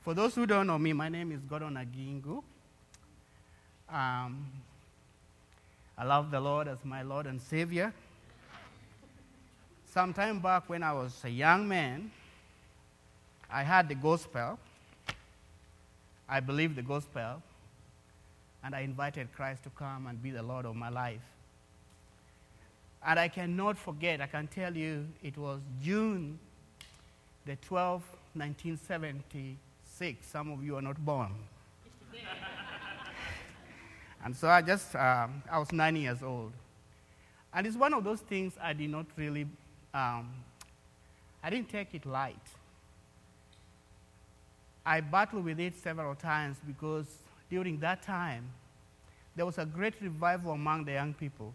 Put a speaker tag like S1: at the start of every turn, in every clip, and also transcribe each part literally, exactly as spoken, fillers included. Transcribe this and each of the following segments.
S1: For those who don't know me, my name is Gordon Agingu. Um, I love the Lord as my Lord and Savior. Some time back when I was a young man, I had the gospel. I believed the gospel, and I invited Christ to come and be the Lord of my life. And I cannot forget, I can tell you, it was June the twelfth, nineteen seventy-six. Some of you are not born. And so I just, um, I was nine years old. And it's one of those things I did not really, um, I didn't take it light. I battled with it several times because during that time, there was a great revival among the young people.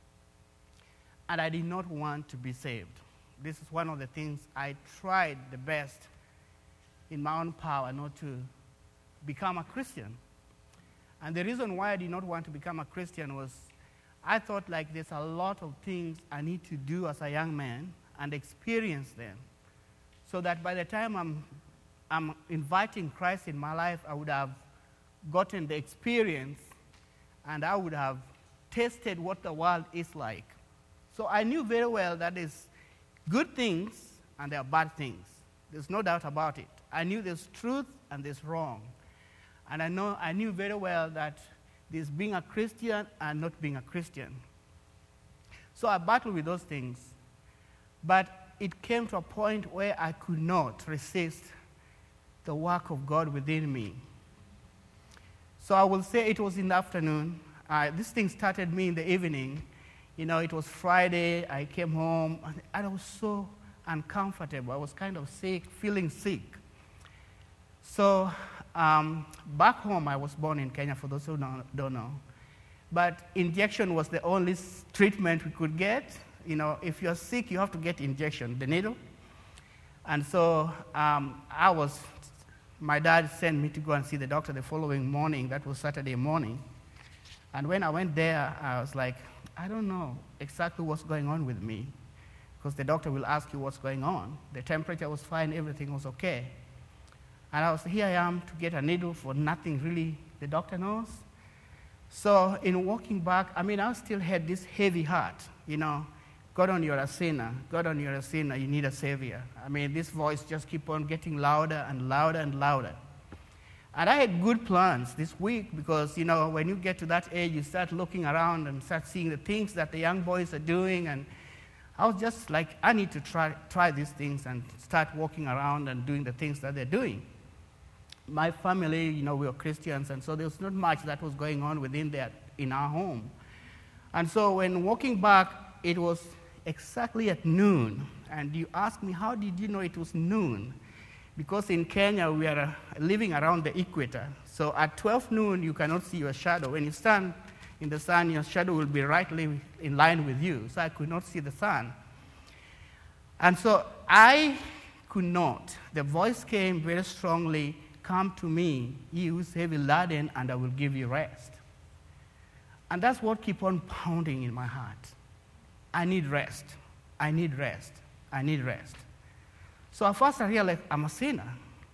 S1: And I did not want to be saved. This is one of the things I tried the best in my own power not to become a Christian. And the reason why I did not want to become a Christian was I thought like there's a lot of things I need to do as a young man and experience them so that by the time I'm, I'm inviting Christ in my life, I would have gotten the experience and I would have tasted what the world is like. So I knew very well that there's good things and there are bad things. There's no doubt about it. I knew there's truth and there's wrong. And I know I knew very well that there's being a Christian and not being a Christian. So I battled with those things. But it came to a point where I could not resist the work of God within me. So I will say it was in the afternoon. Uh, this thing started me in the evening. You know, it was Friday. I came home, and I was so uncomfortable. I was kind of sick, feeling sick. So um, back home, I was born in Kenya, for those who don't, don't know. But injection was the only treatment we could get. You know, if you're sick, you have to get injection, the needle. And so um, I was, my dad sent me to go and see the doctor the following morning. That was Saturday morning. And when I went there, I was like, I don't know exactly what's going on with me, because the doctor will ask you what's going on. The temperature was fine, everything was okay. And I was, here I am to get a needle for nothing really the doctor knows. So in walking back, I mean, I still had this heavy heart, you know, Gordon, you're a sinner. Gordon, you're a sinner, you need a savior. I mean, this voice just keep on getting louder and louder and louder. And I had good plans this week because, you know, when you get to that age, you start looking around and start seeing the things that the young boys are doing. And I was just like, I need to try, try these things and start walking around and doing the things that they're doing. My family, you know, we were Christians, and so there was not much that was going on within that in our home. And so when walking back, it was exactly at noon. And you ask me, how did you know it was noon? Because in Kenya, we are uh, living around the equator. So at twelve noon, you cannot see your shadow. When you stand in the sun, your shadow will be rightly in line with you. So I could not see the sun. And so I could not. The voice came very strongly, come to me, ye who is heavy laden, and I will give you rest. And that's what keep on pounding in my heart. I need rest. I need rest. I need rest. So at first I realized I'm a sinner.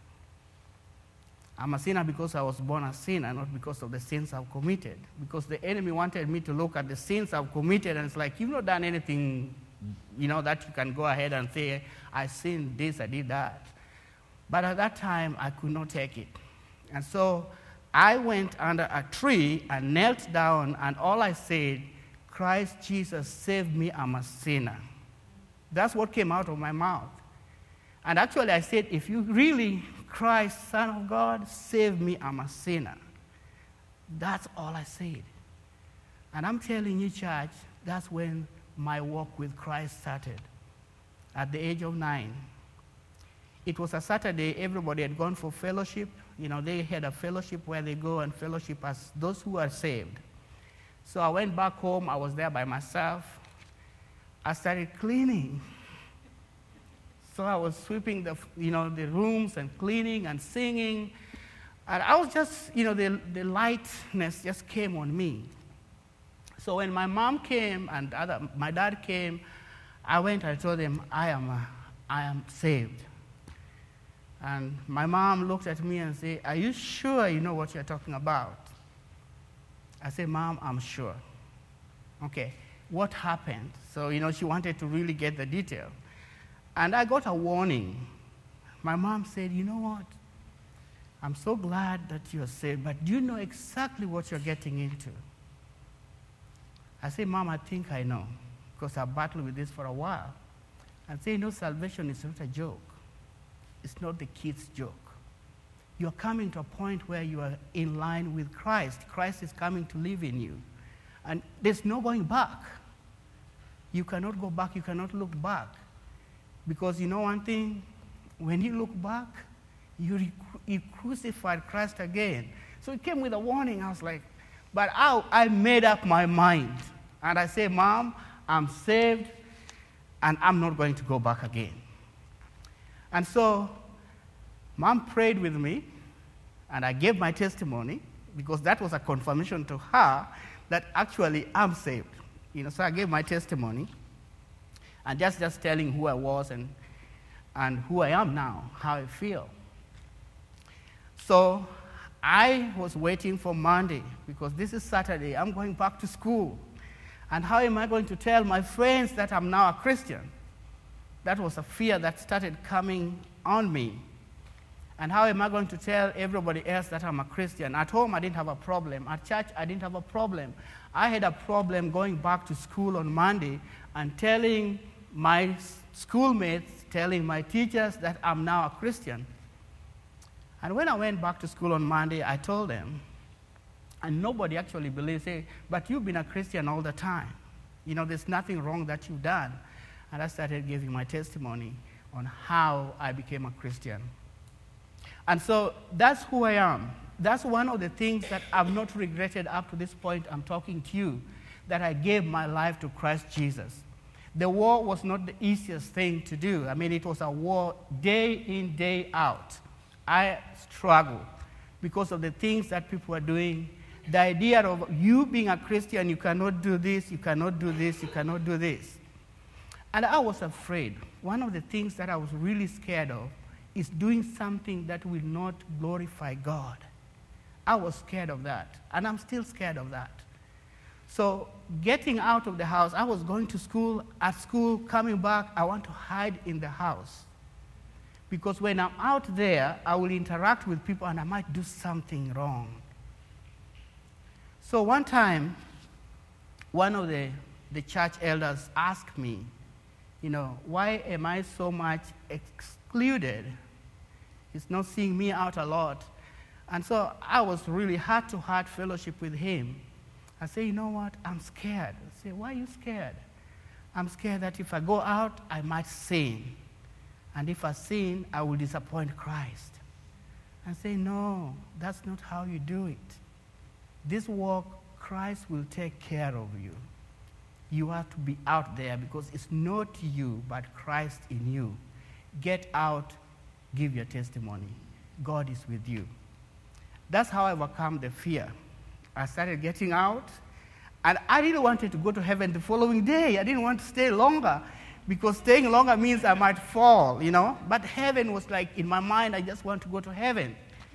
S1: I'm a sinner because I was born a sinner, not because of the sins I've committed. Because the enemy wanted me to look at the sins I've committed, and it's like, you've not done anything, you know, that you can go ahead and say, I sinned this, I did that. But at that time, I could not take it. And so I went under a tree and knelt down, and all I said, Christ Jesus, save me, I'm a sinner. That's what came out of my mouth. And actually I said, if you really, Christ, Son of God, save me, I'm a sinner. That's all I said. And I'm telling you, church, that's when my walk with Christ started, at the age of nine. It was a Saturday, everybody had gone for fellowship. You know, they had a fellowship where they go and fellowship as those who are saved. So I went back home, I was there by myself. I started cleaning. So I was sweeping the, you know, the rooms and cleaning and singing. And I was just, you know, the, the lightness just came on me. So when my mom came and other, my dad came, I went and told them, I am, a, I am saved. And my mom looked at me and said, "Are you sure you know what you're talking about?" I said, "Mom, I'm sure." Okay, what happened? So, you know, she wanted to really get the detail. And I got a warning. My mom said, "You know what? I'm so glad that you're saved, but do you know exactly what you're getting into?" I said, "Mom, I think I know, because I've battled with this for a while." I said, "You know, salvation is not a joke. It's not the kid's joke. You're coming to a point where you are in line with Christ. Christ is coming to live in you. And there's no going back. You cannot go back. You cannot look back. Because you know one thing? When you look back, you, rec- you crucified Christ again." So it came with a warning. I was like, but I, I made up my mind. And I said, "Mom, I'm saved, and I'm not going to go back again." And so Mom prayed with me, and I gave my testimony, because that was a confirmation to her that actually I'm saved. You know, so I gave my testimony, and just, just telling who I was and, and who I am now, how I feel. So I was waiting for Monday, because this is Saturday. I'm going back to school. And how am I going to tell my friends that I'm now a Christian? That was a fear that started coming on me. And how am I going to tell everybody else that I'm a Christian? At home, I didn't have a problem. At church, I didn't have a problem. I had a problem going back to school on Monday and telling my schoolmates, telling my teachers that I'm now a Christian. And when I went back to school on Monday, I told them, and nobody actually believed, say, "But you've been a Christian all the time. You know, there's nothing wrong that you've done." And I started giving my testimony on how I became a Christian. And so that's who I am. That's one of the things that I've not regretted up to this point I'm talking to you, that I gave my life to Christ Jesus. The war was not the easiest thing to do. I mean, it was a war day in, day out. I struggled because of the things that people were doing. The idea of you being a Christian, you cannot do this, you cannot do this, you cannot do this. And I was afraid. One of the things that I was really scared of is doing something that will not glorify God. I was scared of that, and I'm still scared of that. So getting out of the house, I was going to school. At school, coming back, I want to hide in the house. Because when I'm out there, I will interact with people, and I might do something wrong. So one time, one of the, the church elders asked me, you know, "Why am I so much excluded? He's not seeing me out a lot." And so I was really heart-to-heart fellowship with him. I say, "You know what? I'm scared." I say, "Why are you scared?" "I'm scared that if I go out, I might sin. And if I sin, I will disappoint Christ." I say, "No, that's not how you do it. This walk, Christ will take care of you. You have to be out there because it's not you, but Christ in you. Get out, give your testimony. God is with you." That's how I overcome the fear. I started getting out, and I didn't want to go to heaven the following day. I didn't want to stay longer, because staying longer means I might fall, you know. But heaven was like, in my mind, I just want to go to heaven.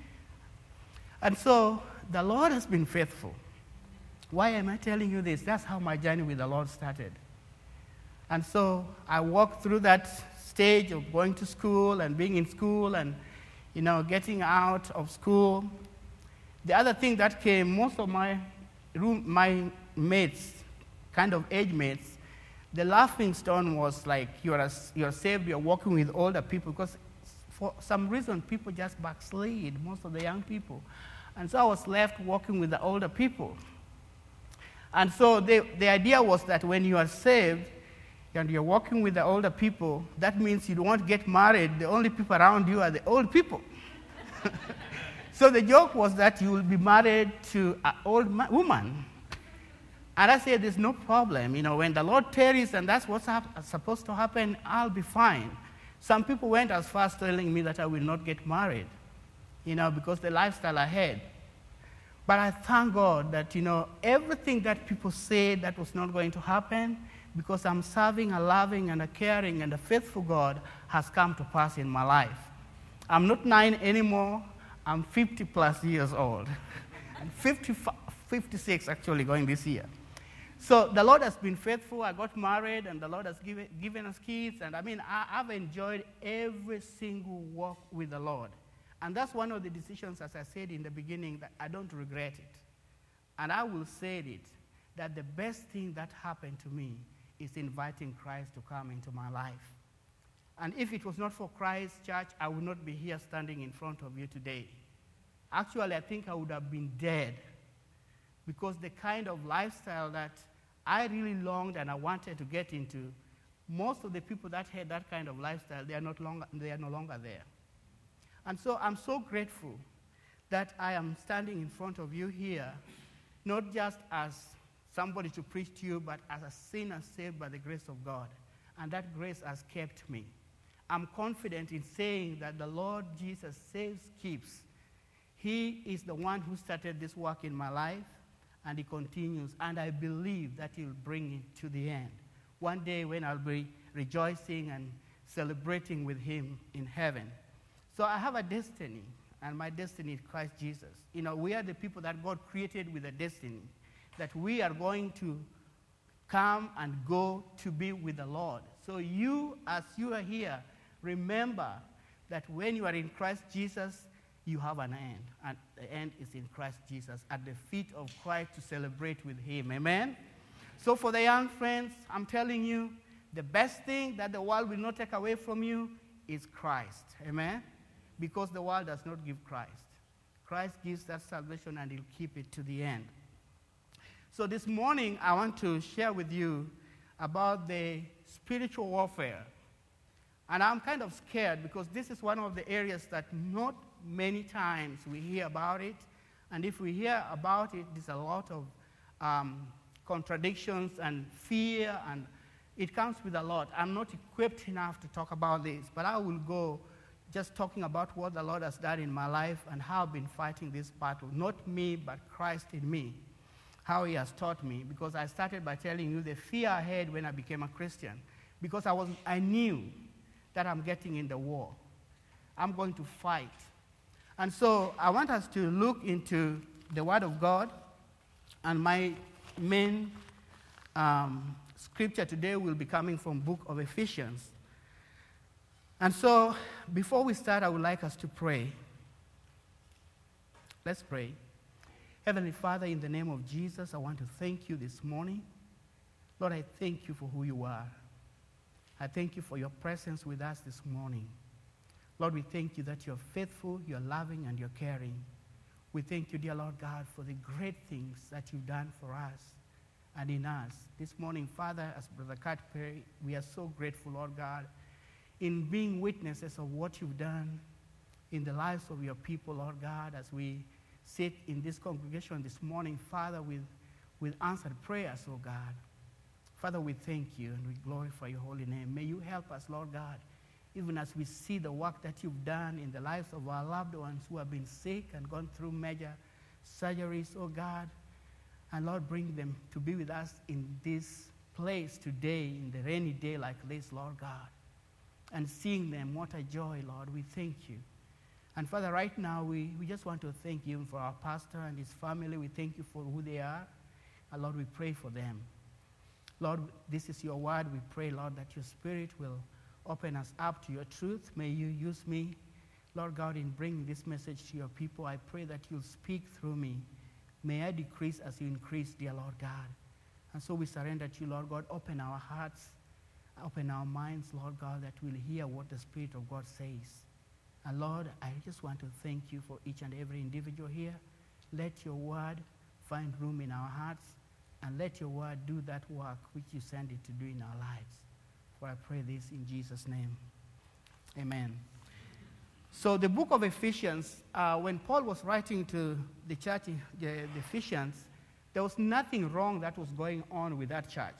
S1: And so the Lord has been faithful. Why am I telling you this? That's how my journey with the Lord started. And so I walked through that stage of going to school and being in school and, you know, getting out of school. The other thing that came, most of my room, my mates, kind of age mates, the laughing stone was like, you're, a, you're saved, you're walking with older people, because for some reason people just backslid, most of the young people. And so I was left walking with the older people. And so the, the idea was that when you are saved and you're walking with the older people, that means you won't get married. The only people around you are the old people. So the joke was that you will be married to an old ma- woman. And I said, there's no problem. You know, when the Lord tarries and that's what's hap- supposed to happen, I'll be fine. Some people went as far as telling me that I will not get married, you know, because the lifestyle ahead. But I thank God that, you know, everything that people say that was not going to happen, because I'm serving a loving and a caring and a faithful God, has come to pass in my life. I'm not nine anymore. I'm fifty plus years old. I'm fifty, fifty-six actually going this year. So the Lord has been faithful. I got married, and the Lord has given, given us kids. And I mean, I, I've enjoyed every single walk with the Lord. And that's one of the decisions, as I said in the beginning, that I don't regret it. And I will say it, that the best thing that happened to me is inviting Christ to come into my life. And if it was not for Christ, church, I would not be here standing in front of you today. Actually, I think I would have been dead, because the kind of lifestyle that I really longed and I wanted to get into, most of the people that had that kind of lifestyle, they are, not longer, they are no longer there. And so I'm so grateful that I am standing in front of you here, not just as somebody to preach to you, but as a sinner saved by the grace of God. And that grace has kept me. I'm confident in saying that the Lord Jesus saves, keeps. He is the one who started this work in my life, and he continues, and I believe that he'll bring it to the end. One day when I'll be rejoicing and celebrating with him in heaven. So I have a destiny, and my destiny is Christ Jesus. You know, we are the people that God created with a destiny, that we are going to come and go to be with the Lord. So you, as you are here, remember that when you are in Christ Jesus, you have an end, and the end is in Christ Jesus, at the feet of Christ to celebrate with him. Amen? So for the young friends, I'm telling you, the best thing that the world will not take away from you is Christ. Amen? Because the world does not give Christ. Christ gives that salvation, and he'll keep it to the end. So this morning, I want to share with you about the spiritual warfare. And I'm kind of scared, because this is one of the areas that not many times we hear about it. And if we hear about it, there's a lot of um, contradictions and fear, and it comes with a lot. I'm not equipped enough to talk about this, but I will go just talking about what the Lord has done in my life and how I've been fighting this battle. Not me, but Christ in me. How he has taught me, because I started by telling you the fear I had when I became a Christian, because I was I knew that I'm getting in the war. I'm going to fight. And so I want us to look into the Word of God, and my main um, scripture today will be coming from book of Ephesians. And so before we start, I would like us to pray. Let's pray. Heavenly Father, in the name of Jesus, I want to thank you this morning. Lord, I thank you for who you are. I thank you for your presence with us this morning. Lord, we thank you that you're faithful, you're loving, and you're caring. We thank you, dear Lord God, for the great things that you've done for us and in us. This morning, Father, as Brother Kat prayed, we are so grateful, Lord God, in being witnesses of what you've done in the lives of your people, Lord God, as we sit in this congregation this morning, Father, with, with answered prayers, oh God. Father, we thank you and we glorify your holy name. May you help us, Lord God, even as we see the work that you've done in the lives of our loved ones who have been sick and gone through major surgeries, oh God. And Lord, bring them to be with us in this place today, in the rainy day like this, Lord God. And seeing them, what a joy, Lord. We thank you. And Father, right now, we, we just want to thank you for our pastor and his family. We thank you for who they are. And Lord, we pray for them. Lord, this is your word. We pray, Lord, that your spirit will open us up to your truth. May you use me, Lord God, in bringing this message to your people. I pray that you'll speak through me. May I decrease as you increase, dear Lord God. And so we surrender to you, Lord God. Open our hearts, open our minds, Lord God, that we'll hear what the Spirit of God says. And Lord, I just want to thank you for each and every individual here. Let your word find room in our hearts, and let your word do that work which you send it to do in our lives. For I pray this in Jesus' name. Amen. So the book of Ephesians, uh, when Paul was writing to the church, the, the Ephesians, there was nothing wrong that was going on with that church.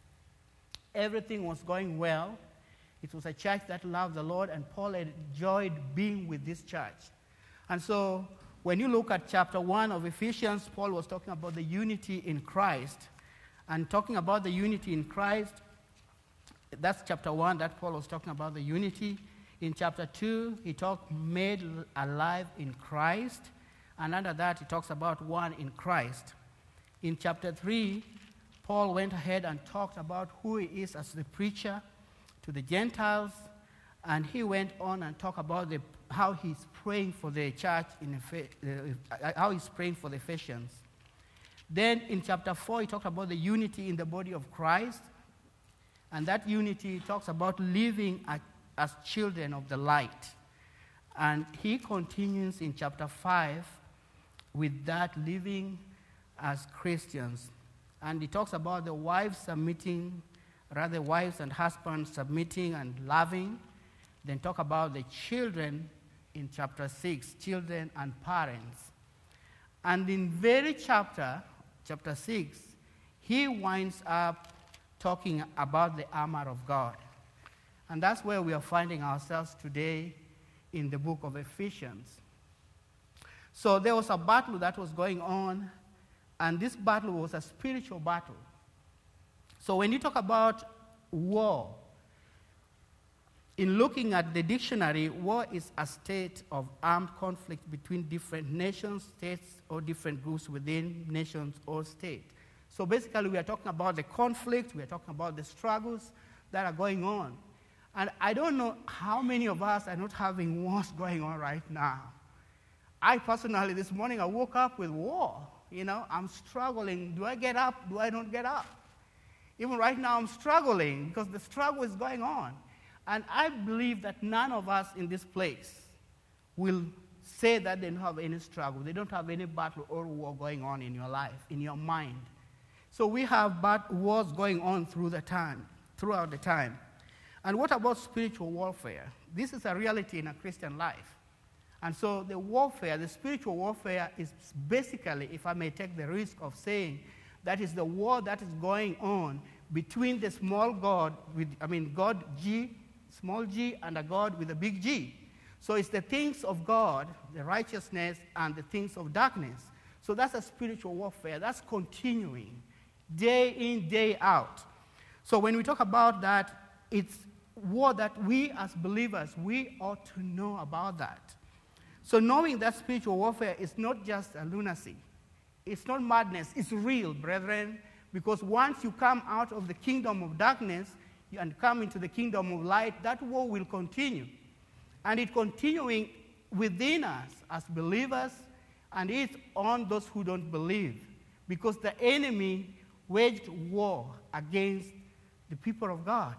S1: Everything was going well. It was a church that loved the Lord, and Paul enjoyed being with this church. And so when you look at chapter one of Ephesians, Paul was talking about the unity in Christ. And talking about the unity in Christ, that's chapter one that Paul was talking about the unity In chapter two, he talked made alive in Christ. And under that, he talks about one in Christ. In chapter three, Paul went ahead and talked about who he is as the preacher to the Gentiles. And he went on and talked about the, how he's praying for the church, in uh, how he's praying for the Ephesians. Then in chapter four, he talked about the unity in the body of Christ. And that unity talks about living as, as children of the light. And he continues in chapter five with that living as Christians. And he talks about the wives submitting, rather wives and husbands submitting and loving. Then talk about the children in chapter six, children and parents. And in very chapter, chapter six, he winds up talking about the armor of God. And that's where we are finding ourselves today in the book of Ephesians. So there was a battle that was going on, and this battle was a spiritual battle. So when you talk about war, in looking at the dictionary, war is a state of armed conflict between different nations, states, or different groups within nations or states. So basically, we are talking about the conflict, we are talking about the struggles that are going on. And I don't know how many of us are not having wars going on right now. I personally, this morning, I woke up with war. You know, I'm struggling. Do I get up? Do I not get up? Even right now, I'm struggling because the struggle is going on. And I believe that none of us in this place will say that they don't have any struggle. They don't have any battle or war going on in your life, in your mind. So we have bad wars going on through the time, throughout the time. And what about spiritual warfare? This is a reality in a Christian life. And so the warfare, the spiritual warfare is basically, if I may take the risk of saying, that is the war that is going on between the small God, with, I mean, God G, small g, and a God with a big G. So it's the things of God, the righteousness, and the things of darkness. So that's a spiritual warfare. That's continuing day in, day out. So when we talk about that, it's war that we as believers, we ought to know about that. So knowing that spiritual warfare is not just a lunacy. It's not madness. It's real, brethren, because once you come out of the kingdom of darkness and come into the kingdom of light, that war will continue. And it's continuing within us as believers, and it's on those who don't believe, because the enemy waged war against the people of God.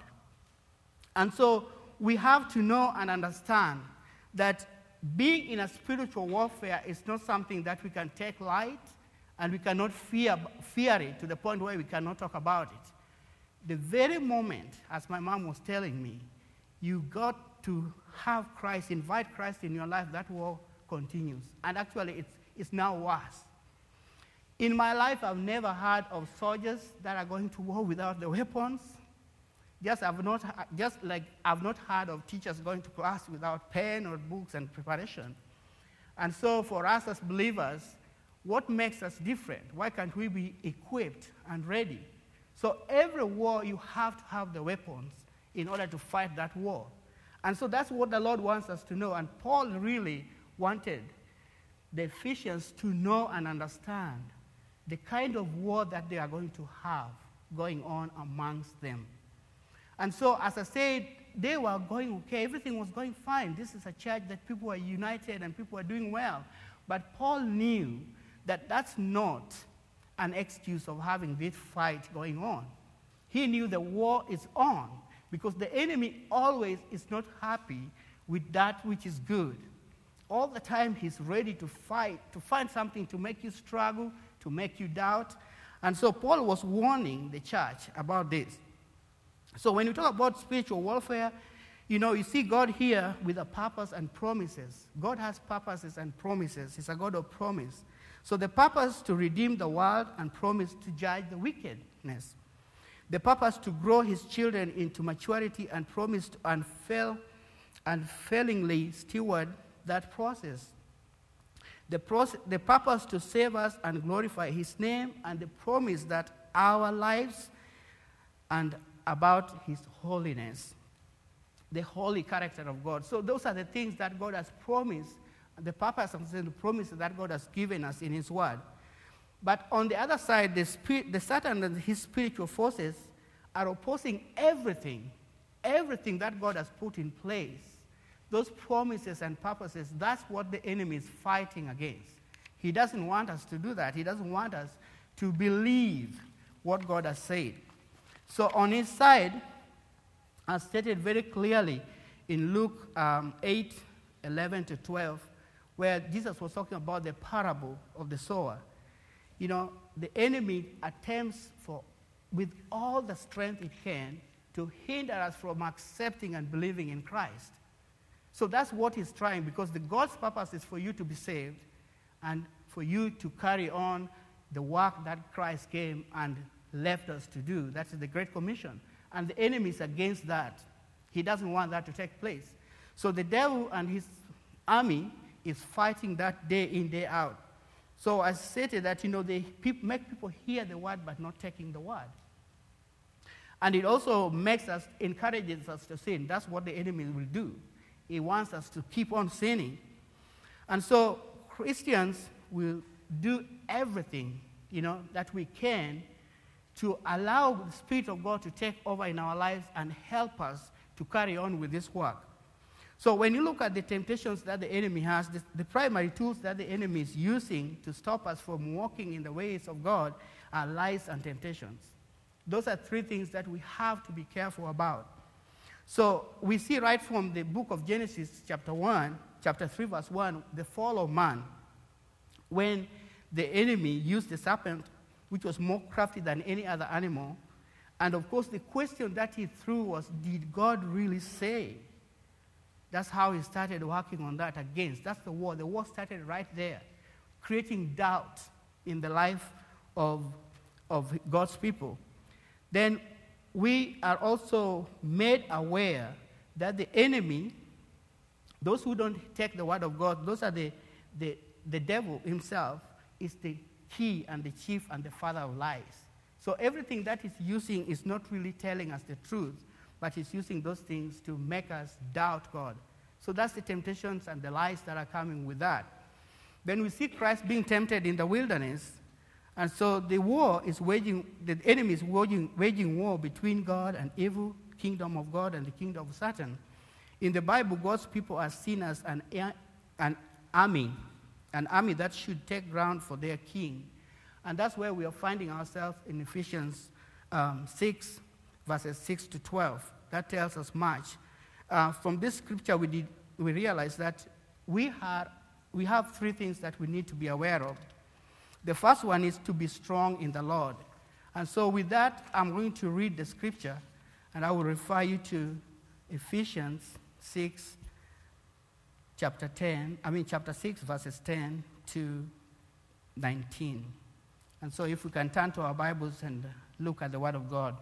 S1: And so we have to know and understand that being in a spiritual warfare is not something that we can take light, and we cannot fear, fear it to the point where we cannot talk about it. The very moment, as my mom was telling me, you got to have Christ, invite Christ in your life, that war continues. And actually, it's, it's now worse. In my life, I've never heard of soldiers that are going to war without the weapons. Just, I've not, just like I've not heard of teachers going to class without pen or books and preparation. And so for us as believers, what makes us different? Why can't we be equipped and ready? So every war, you have to have the weapons in order to fight that war. And so that's what the Lord wants us to know. And Paul really wanted the Ephesians to know and understand the kind of war that they are going to have going on amongst them. And so, as I said, they were going okay. Everything was going fine. This is a church that people are united and people are doing well. But Paul knew that that's not an excuse of having this fight going on. He knew the war is on because the enemy always is not happy with that which is good. All the time he's ready to fight, to find something to make you struggle, to make you doubt. And so Paul was warning the church about this. So when you talk about spiritual warfare, you know, you see God here with a purpose and promises. God has purposes and promises. He's a God of promise. So the purpose to redeem the world and promise to judge the wickedness. The purpose to grow his children into maturity and promise to unfail, unfailingly steward that process. The, process. the purpose to save us and glorify his name, and the promise that our lives and about his holiness. the holy character of God. So those are the things that God has promised, the purpose of the promise that God has given us in his word. But on the other side, the, spirit, the Satan and his spiritual forces are opposing everything, everything that God has put in place. Those promises and purposes, that's what the enemy is fighting against. He doesn't want us to do that. He doesn't want us to believe what God has said. So on his side, as stated very clearly in Luke um, eight, eleven to twelve, where Jesus was talking about the parable of the sower. You know, the enemy attempts for, with all the strength it can, to hinder us from accepting and believing in Christ. So that's what he's trying, because the God's purpose is for you to be saved and for you to carry on the work that Christ came and left us to do. That's the Great Commission. And the enemy is against that. He doesn't want that to take place. So the devil and his army is fighting that day in, day out. So I stated that, you know, they pe- make people hear the word but not taking the word. And it also makes us, encourages us to sin. That's what the enemy will do. He wants us to keep on sinning. And so Christians will do everything, you know, that we can to allow the Spirit of God to take over in our lives and help us to carry on with this work. So when you look at the temptations that the enemy has, the, the primary tools that the enemy is using to stop us from walking in the ways of God are lies and temptations. Those are three things that we have to be careful about. So we see right from the book of Genesis, chapter one, chapter three, verse one, the fall of man, when the enemy used the serpent, which was more crafty than any other animal. And of course, the question that he threw was, did God really say? That's how he started working on that against. That's the war. The war started right there, creating doubt in the life of, of God's people. Then we are also made aware that the enemy, those who don't take the word of God, those are the, the, the devil himself, is the key and the chief and the father of lies. So everything that he's using is not really telling us the truth, but he's using those things to make us doubt God. So that's the temptations and the lies that are coming with that. Then we see Christ being tempted in the wilderness, and so the war is waging, the enemy is waging, waging war between God and evil, kingdom of God and the kingdom of Satan. In the Bible, God's people are seen as an, an army, an army that should take ground for their king. And that's where we are finding ourselves in Ephesians um, six, verses six to twelve. That tells us much. Uh, from this scripture, we, did, we realize that we, are, we have three things that we need to be aware of. The first one is to be strong in the Lord. And so with that, I'm going to read the scripture, and I will refer you to Ephesians six, chapter ten, I mean chapter six, verses ten to nineteen. And so if we can turn to our Bibles and look at the Word of God.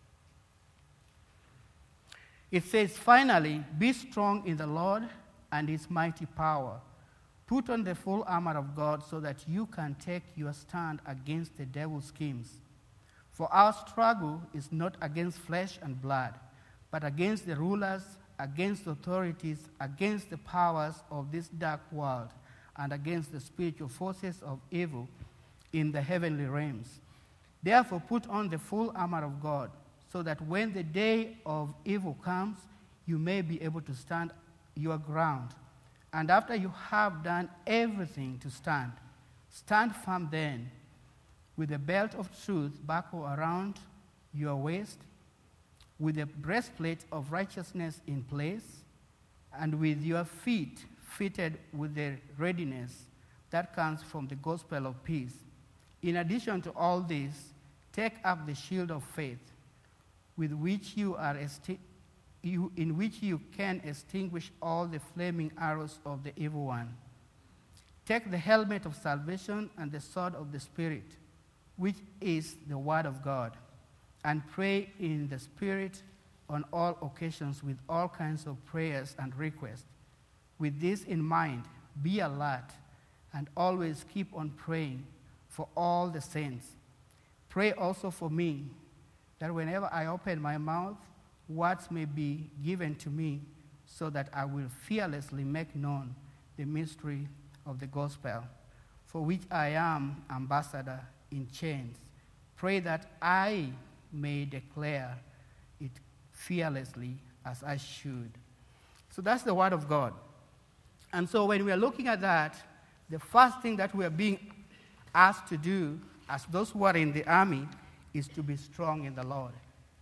S1: It says, finally, be strong in the Lord and his mighty power. Put on the full armor of God so that you can take your stand against the devil's schemes. For our struggle is not against flesh and blood, but against the rulers, against authorities, against the powers of this dark world, and against the spiritual forces of evil in the heavenly realms. Therefore, put on the full armor of God, so that when the day of evil comes, you may be able to stand your ground. And after you have done everything to stand, stand firm then, with a belt of truth buckled around your waist, with a breastplate of righteousness in place, and with your feet fitted with the readiness that comes from the gospel of peace. In addition to all this, take up the shield of faith, with which you are esti- you, in which you can extinguish all the flaming arrows of the evil one. Take the helmet of salvation and the sword of the Spirit, which is the word of God, and pray in the Spirit on all occasions with all kinds of prayers and requests. With this in mind, be alert and always keep on praying for all the saints. Pray also for me, that whenever I open my mouth, words may be given to me so that I will fearlessly make known the mystery of the gospel, for which I am ambassador in chains. Pray that I may declare it fearlessly as I should. So that's the word of God. And so when we are looking at that, the first thing that we are being asked to do as those who are in the army is to be strong in the Lord.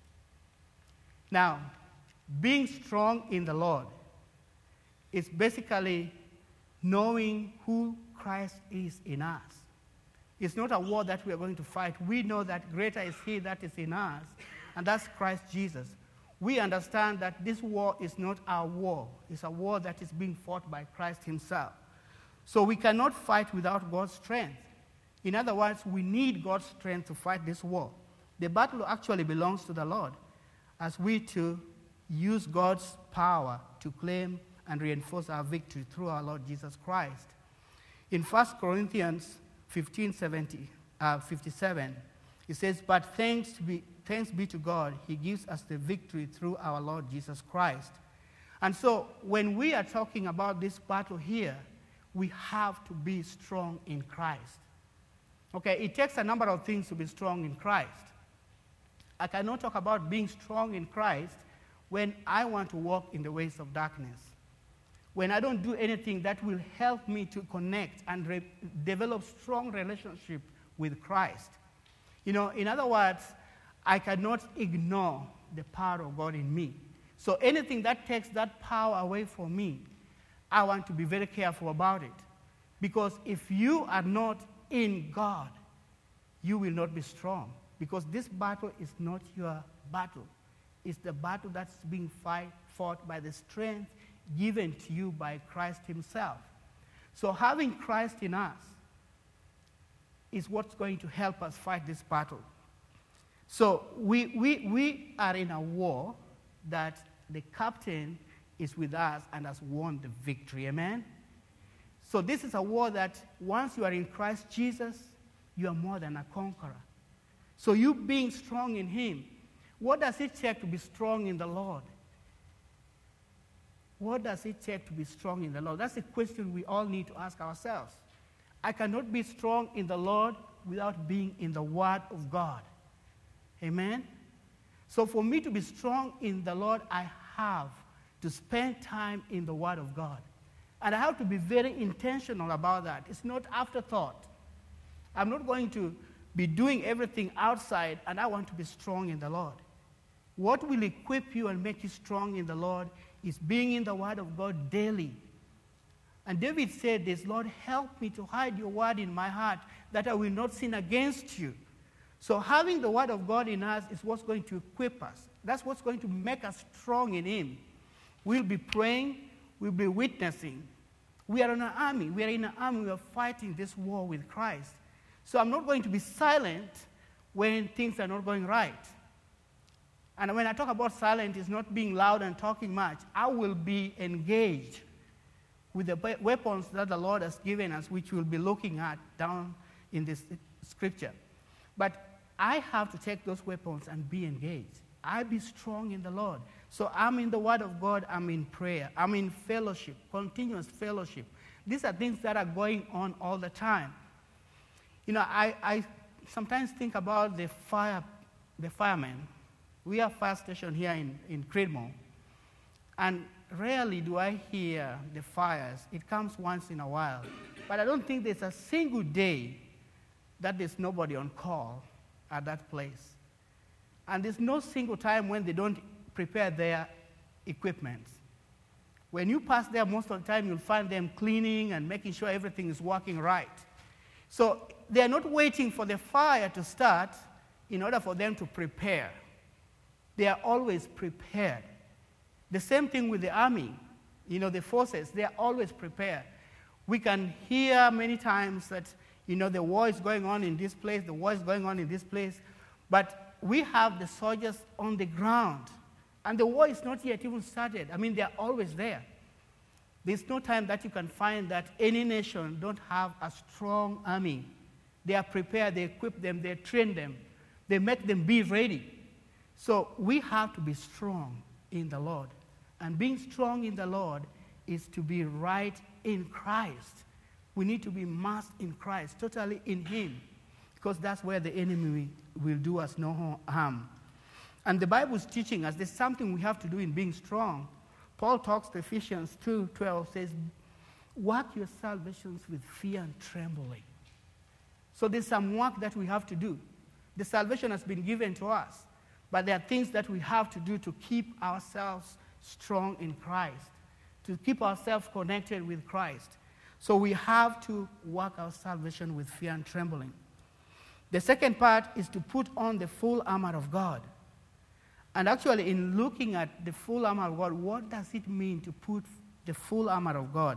S1: Now, being strong in the Lord is basically knowing who Christ is in us. It's not a war that we are going to fight. We know that greater is He that is in us, and that's Christ Jesus. We understand that this war is not our war. It's a war that is being fought by Christ Himself. So we cannot fight without God's strength. In other words, we need God's strength to fight this war. The battle actually belongs to the Lord, as we too use God's power to claim and reinforce our victory through our Lord Jesus Christ. In First Corinthians fifteen, seventy, uh, fifty-seven, it says, "But thanks be, thanks be to God, He gives us the victory through our Lord Jesus Christ." And so when we are talking about this battle here, we have to be strong in Christ. Okay, it takes a number of things to be strong in Christ. I cannot talk about being strong in Christ when I want to walk in the ways of darkness, when I don't do anything that will help me to connect and re- develop strong relationship with Christ. You know, in other words, I cannot ignore the power of God in me. So anything that takes that power away from me, I want to be very careful about it. Because if you are not in God, you will not be strong. Because this battle is not your battle. It's the battle that's being fight, fought by the strength given to you by Christ Himself. So having Christ in us is what's going to help us fight this battle. So we, we, we are in a war that the captain is with us and has won the victory. Amen? So this is a war that once you are in Christ Jesus, you are more than a conqueror. So you being strong in Him, what does it take to be strong in the Lord? What does it take to be strong in the Lord? That's a question we all need to ask ourselves. I cannot be strong in the Lord without being in the Word of God. Amen? So for me to be strong in the Lord, I have to spend time in the Word of God. And I have to be very intentional about that. It's not afterthought. I'm not going to be doing everything outside, and I want to be strong in the Lord. What will equip you and make you strong in the Lord is being in the Word of God daily. And David said this, "Lord, help me to hide your word in my heart, that I will not sin against you." So having the Word of God in us is what's going to equip us. That's what's going to make us strong in Him. We'll be praying, we'll be witnessing. We are in an army. We are in an army. We are fighting this war with Christ. So I'm not going to be silent when things are not going right. And when I talk about silent, it's not being loud and talking much. I will be engaged with the weapons that the Lord has given us, which we'll be looking at down in this scripture. But I have to take those weapons and be engaged. I be strong in the Lord. So I'm in the Word of God. I'm in prayer. I'm in fellowship, continuous fellowship. These are things that are going on all the time. You know, I, I sometimes think about the fire, the firemen. We have a fire station here in, in Creedmoor. And rarely do I hear the fires. It comes once in a while. But I don't think there's a single day that there's nobody on call at that place. And there's no single time when they don't prepare their equipment. When you pass there, most of the time you'll find them cleaning and making sure everything is working right. So they're not waiting for the fire to start in order for them to prepare. They are always prepared. The same thing with the army. You know, the forces, they are always prepared. We can hear many times that, you know, the war is going on in this place, the war is going on in this place, but we have the soldiers on the ground, and the war is not yet even started. I mean, they are always there. There's no time that you can find that any nation don't have a strong army. They are prepared, they equip them, they train them, they make them be ready. So we have to be strong in the Lord. And being strong in the Lord is to be right in Christ. We need to be immersed in Christ, totally in Him, because that's where the enemy will do us no harm. And the Bible is teaching us there's something we have to do in being strong. Paul talks to Ephesians two twelve, says, work your salvations with fear and trembling. So there's some work that we have to do. The salvation has been given to us, but there are things that we have to do to keep ourselves strong in Christ, to keep ourselves connected with Christ. So we have to work our salvation with fear and trembling. The second part is to put on the full armor of God. And actually, in looking at the full armor of God, what does it mean to put the full armor of God?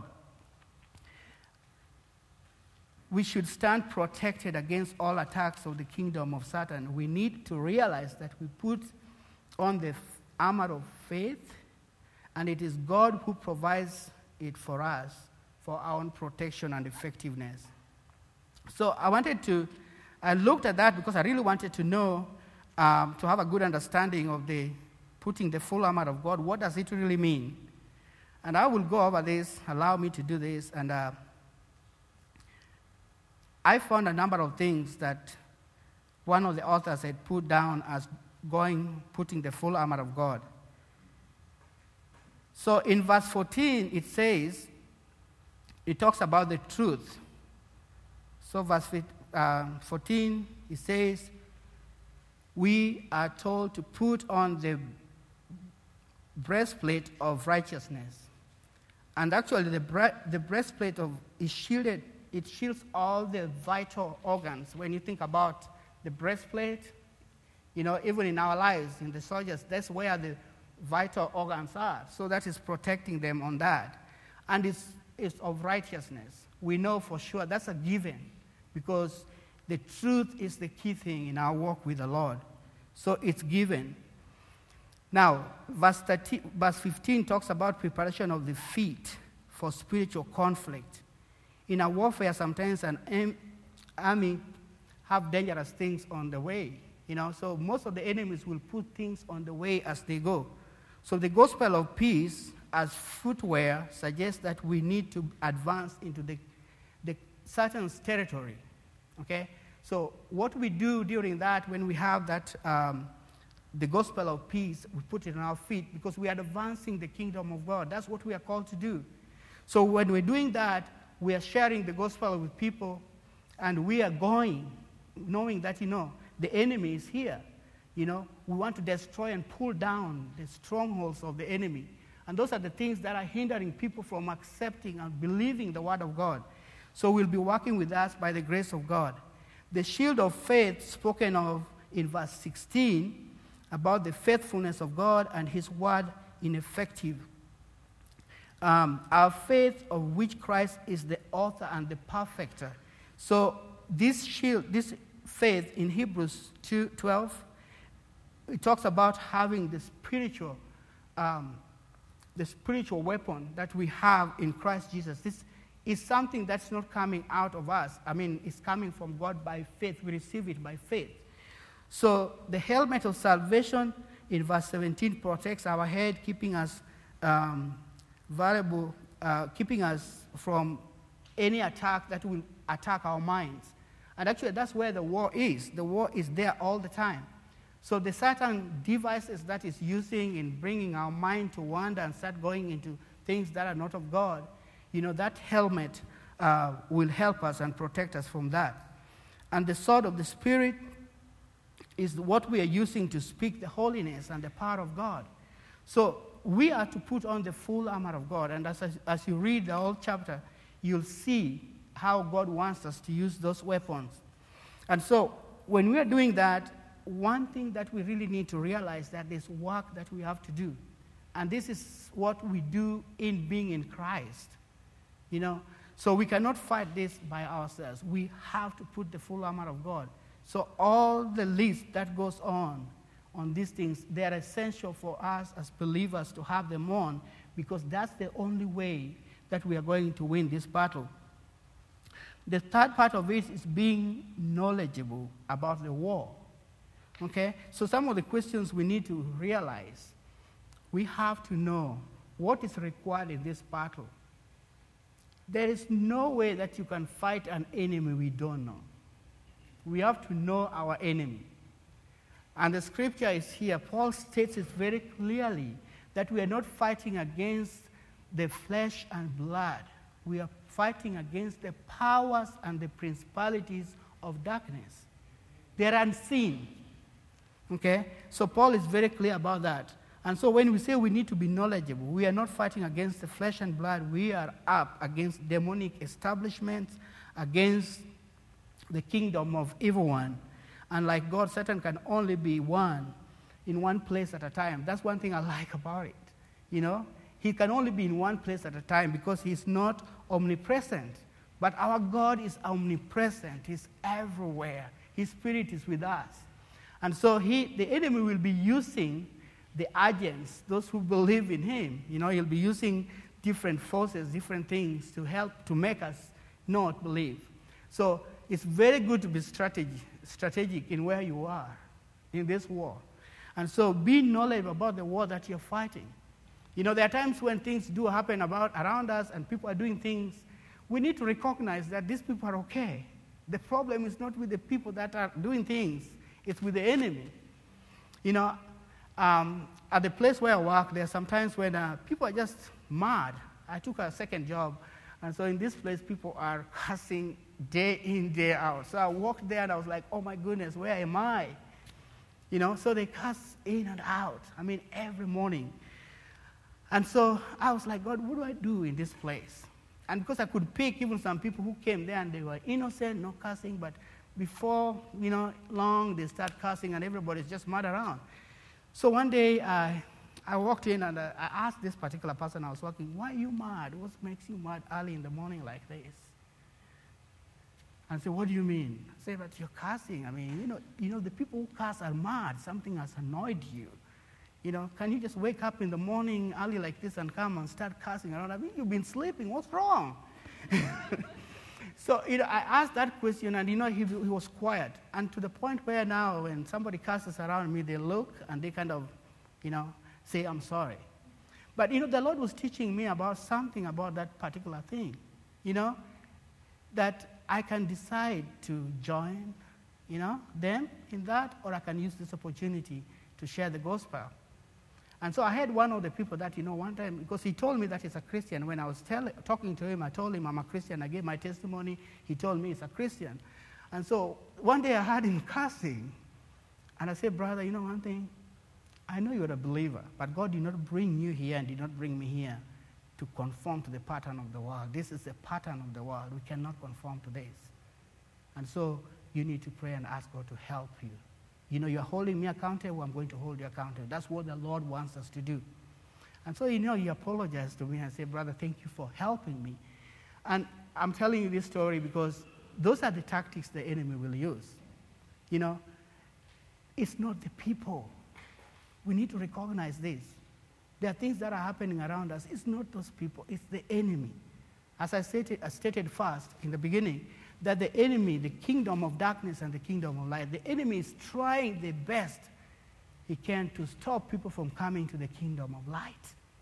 S1: We should stand protected against all attacks of the kingdom of Satan. We need to realize that we put on the armor of faith, and it is God who provides it for us for our own protection and effectiveness. So I wanted to, I looked at that because I really wanted to know, um, to have a good understanding of the putting the full armor of God. What does it really mean? And I will go over this, allow me to do this, and uh, I found a number of things that one of the authors had put down as going, putting the full armor of God. So in verse fourteen, it says, it talks about the truth. So verse fourteen, it says, we are told to put on the breastplate of righteousness. And actually, the, bre- the breastplate of is shielded. It shields all the vital organs. When you think about the breastplate, you know, even in our lives, in the soldiers, that's where the vital organs are. So that is protecting them on that. And it's, it's of righteousness. We know for sure that's a given, because the truth is the key thing in our walk with the Lord. So it's given. Now, verse, thirteen, verse fifteen talks about preparation of the feet for spiritual conflict. In a warfare, sometimes an army have dangerous things on the way. You know, so most of the enemies will put things on the way as they go. So the gospel of peace as footwear suggests that we need to advance into the, the Satan's territory. Okay? So what we do during that, when we have that, um, the gospel of peace, we put it on our feet because we are advancing the kingdom of God. That's what we are called to do. So when we're doing that, we are sharing the gospel with people, and we are going, knowing that, you know, the enemy is here. You know, we want to destroy and pull down the strongholds of the enemy. And those are the things that are hindering people from accepting and believing the word of God. So we'll be working with us by the grace of God. The shield of faith spoken of in verse sixteen about the faithfulness of God and his word ineffective. Um, our faith, of which Christ is the author and the perfecter. So this shield, this faith in Hebrews two twelve, it talks about having the spiritual, um, the spiritual weapon that we have in Christ Jesus. This is something that's not coming out of us. I mean, it's coming from God by faith. We receive it by faith. So the helmet of salvation in verse seventeen protects our head, keeping us um, variable, uh, keeping us from any attack that will attack our minds. And actually, that's where the war is. The war is there all the time. So the Satan devices that is using in bringing our mind to wander and start going into things that are not of God, you know, that helmet uh, will help us and protect us from that. And the sword of the Spirit is what we are using to speak the holiness and the power of God. So we are to put on the full armor of God. And as, as you read the whole chapter, you'll see how God wants us to use those weapons. And so when we are doing that, one thing that we really need to realize that there's work that we have to do. And this is what we do in being in Christ. You know, so we cannot fight this by ourselves. We have to put the full armor of God. So all the list that goes on, on these things, they are essential for us as believers to have them on, because that's the only way that we are going to win this battle. The third part of it is being knowledgeable about the war. Okay? So some of the questions we need to realize, we have to know what is required in this battle. There is no way that you can fight an enemy we don't know. We have to know our enemy. And the scripture is here. Paul states it very clearly that we are not fighting against the flesh and blood. We are fighting against the powers and the principalities of darkness. They're unseen. Okay? So Paul is very clear about that. And so when we say we need to be knowledgeable, we are not fighting against the flesh and blood. We are up against demonic establishments, against the kingdom of evil one. And like God, Satan can only be one in one place at a time. That's one thing I like about it. You know, he can only be in one place at a time because he's not omnipresent. But our God is omnipresent. He's everywhere. His spirit is with us. And so he, the enemy will be using the agents, those who believe in him. You know, he'll be using different forces, different things to help to make us not believe. So it's very good to be strategic, strategic in where you are in this war. And so be knowledgeable about the war that you're fighting. You know, there are times when things do happen about around us and people are doing things. We need to recognize that these people are okay. The problem is not with the people that are doing things. It's with the enemy. You know, um, at the place where I work, there are sometimes when uh, people are just mad. I took a second job, and so in this place, people are cussing day in, day out. So I walked there, and I was like, oh, my goodness, where am I? You know, so they cuss in and out. I mean, every morning. And so I was like, God, what do I do in this place? And because I could pick even some people who came there, and they were innocent, no cussing, but before, you know, long, they start cussing, and everybody's just mad around. So one day, uh, I walked in, and uh, I asked this particular person I was working, why are you mad? What makes you mad early in the morning like this? And I said, what do you mean? I said, but you're cussing. I mean, you know, you know, the people who cuss are mad. Something has annoyed you. You know, can you just wake up in the morning early like this and come and start cussing around? I mean, you've been sleeping. What's wrong? So, you know, I asked that question, and, you know, he, he was quiet. And to the point where now when somebody cusses around me, they look and they kind of, you know, say, I'm sorry. But, you know, the Lord was teaching me about something about that particular thing, you know, that I can decide to join, you know, them in that, or I can use this opportunity to share the gospel. And so I had one of the people that, you know, one time, because he told me that he's a Christian. When I was tell, talking to him, I told him I'm a Christian. I gave my testimony. He told me he's a Christian. And so one day I heard him cussing. And I said, brother, you know one thing? I know you're a believer, but God did not bring you here and did not bring me here to conform to the pattern of the world. This is the pattern of the world. We cannot conform to this. And so you need to pray and ask God to help you. You know, you're holding me accountable, I'm going to hold you accountable. That's what the Lord wants us to do. And so, you know, he apologized to me and said, brother, thank you for helping me. And I'm telling you this story because those are the tactics the enemy will use. You know, it's not the people. We need to recognize this. There are things that are happening around us. It's not those people, it's the enemy. As I stated, I stated first in the beginning, that the enemy, the kingdom of darkness and the kingdom of light, the enemy is trying the best he can to stop people from coming to the kingdom of light.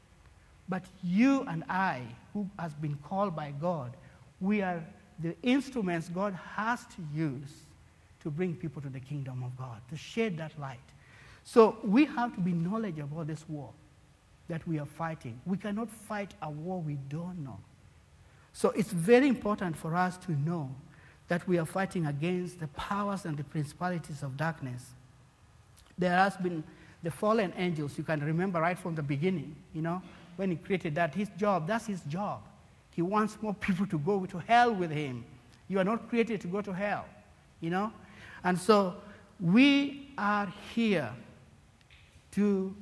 S1: But you and I, who has been called by God, we are the instruments God has to use to bring people to the kingdom of God, to shed that light. So we have to be knowledgeable about this war that we are fighting. We cannot fight a war we don't know. So it's very important for us to know that we are fighting against the powers and the principalities of darkness. There has been the fallen angels, you can remember right from the beginning, you know, when he created that, his job, that's his job. He wants more people to go to hell with him. You are not created to go to hell, you know. And so we are here to,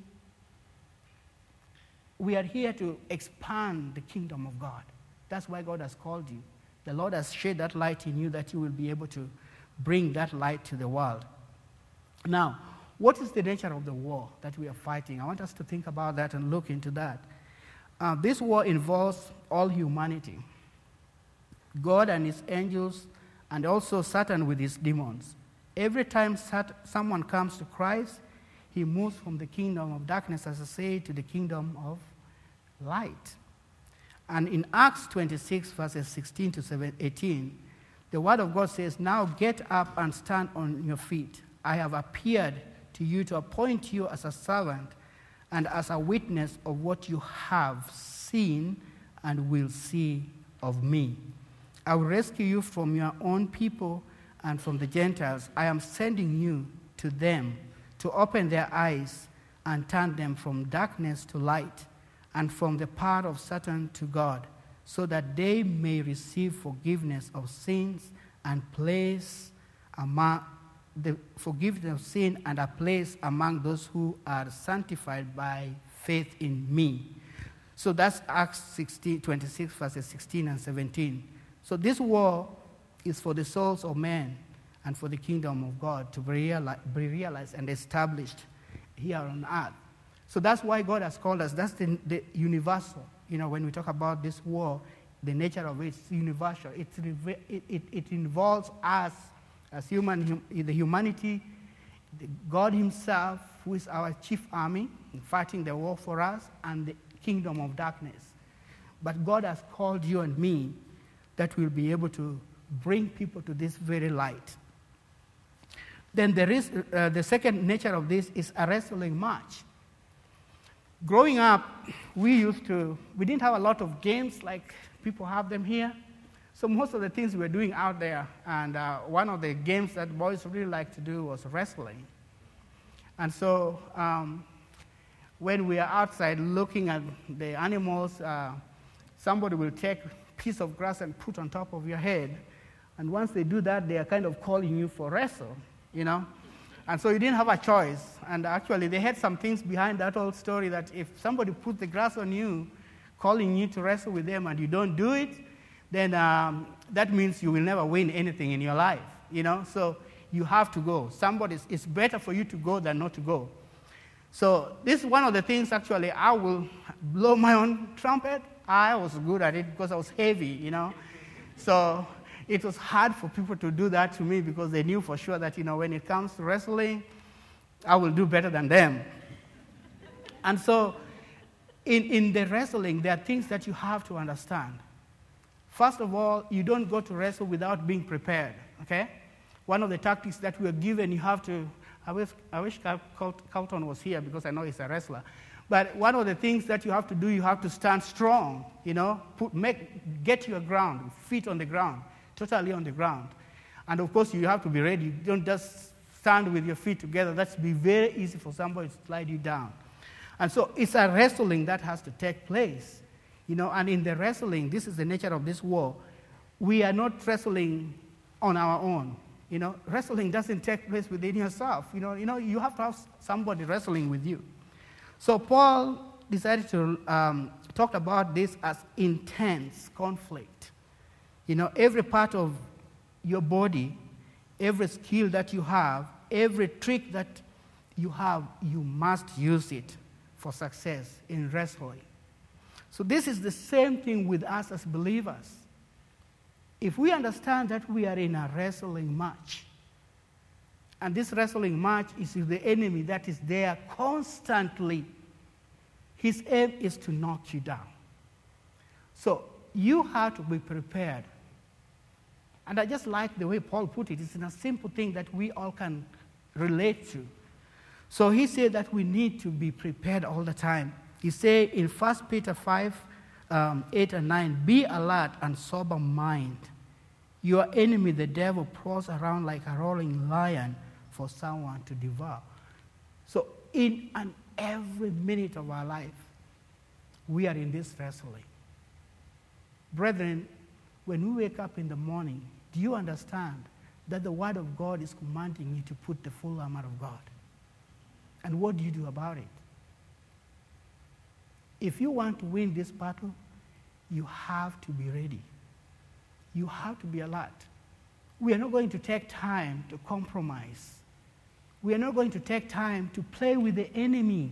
S1: we are here to expand the kingdom of God. That's why God has called you. The Lord has shed that light in you that you will be able to bring that light to the world. Now, what is the nature of the war that we are fighting? I want us to think about that and look into that. Uh, this war involves all humanity, God and his angels, and also Satan with his demons. Every time someone comes to Christ, he moves from the kingdom of darkness, as I say, to the kingdom of light. And in Acts twenty-six, verses sixteen to eighteen, the word of God says, "Now get up and stand on your feet. I have appeared to you to appoint you as a servant and as a witness of what you have seen and will see of me. I will rescue you from your own people and from the Gentiles. I am sending you to them to open their eyes and turn them from darkness to light and from the power of Satan to God, so that they may receive forgiveness of sins and place among the forgiveness of sin and a place among those who are sanctified by faith in me." So that's Acts sixteen, twenty-six, verses sixteen and seventeen. So this war is for the souls of men and for the kingdom of God to be realized, be realized and established here on earth. So that's why God has called us. That's the, the universal. You know, when we talk about this war, the nature of it is universal. It's, it, it, it involves us as human, hum, the humanity, the God himself, who is our chief army, fighting the war for us, and the kingdom of darkness. But God has called you and me that we'll be able to bring people to this very light. Then there is, uh, the second nature of this is a wrestling match. Growing up, we used to, we didn't have a lot of games like people have them here. So most of the things we were doing out there, and uh, one of the games that boys really liked to do was wrestling. And so um, when we are outside looking at the animals, uh, somebody will take a piece of grass and put on top of your head. And once they do that, they are kind of calling you for wrestle, you know. And so you didn't have a choice. And actually, they had some things behind that old story that if somebody put the grass on you, calling you to wrestle with them, and you don't do it, then um, that means you will never win anything in your life, you know. So you have to go. Somebody, it's better for you to go than not to go. So this is one of the things, actually, I will blow my own trumpet. I was good at it because I was heavy, you know. So it was hard for people to do that to me because they knew for sure that, you know, when it comes to wrestling, I will do better than them. And so in, in the wrestling, there are things that you have to understand. First of all, you don't go to wrestle without being prepared, okay? One of the tactics that we are given, you have to, I wish, I wish Carlton was here because I know he's a wrestler. But one of the things that you have to do, you have to stand strong, you know, put, make, get your ground, feet on the ground, totally on the ground. And of course, you have to be ready. You don't just stand with your feet together. That's be very easy for somebody to slide you down. And so it's a wrestling that has to take place, you know, and in the wrestling, this is the nature of this war. We are not wrestling on our own. You know, wrestling doesn't take place within yourself. You know, you know, you have to have somebody wrestling with you. So Paul decided to um, talk about this as intense conflict. You know, every part of your body, every skill that you have, every trick that you have, you must use it for success in wrestling. So this is the same thing with us as believers. If we understand that we are in a wrestling match, and this wrestling match is with the enemy that is there constantly, his aim is to knock you down. So you have to be prepared. And I just like the way Paul put it. It's in a simple thing that we all can relate to. So he said that we need to be prepared all the time. He said in First Peter five, um, eight and nine, "Be alert and sober mind. Your enemy, the devil, prowls around like a roaring lion for someone to devour." So in and every minute of our life, we are in this wrestling. Brethren, when we wake up in the morning, do you understand that the Word of God is commanding you to put the full armor of God? And what do you do about it? If you want to win this battle, you have to be ready. You have to be alert. We are not going to take time to compromise. We are not going to take time to play with the enemy.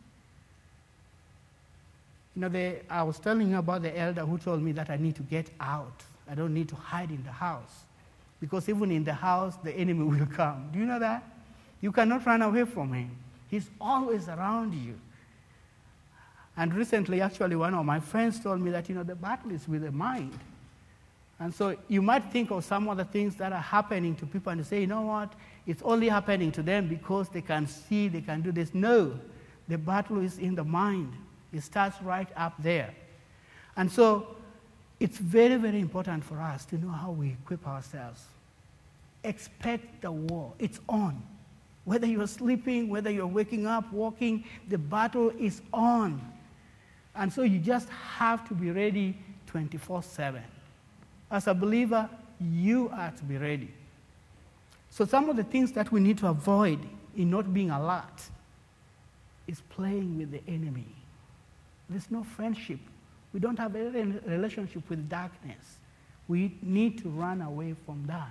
S1: You know, the, I was telling you about the elder who told me that I need to get out. I don't need to hide in the house. Because even in the house, the enemy will come. Do you know that? You cannot run away from him. He's always around you. And recently, actually, one of my friends told me that, you know, the battle is with the mind. And so you might think of some other things that are happening to people and say, you know what, it's only happening to them because they can see, they can do this. No, the battle is in the mind. It starts right up there. And so it's very, very important for us to know how we equip ourselves. Expect the war. It's on. Whether you're sleeping, whether you're waking up, walking, the battle is on. And so you just have to be ready twenty-four seven. As a believer, you are to be ready. So some of the things that we need to avoid in not being alert is playing with the enemy. There's no friendship. We don't have a relationship with darkness. We need to run away from that.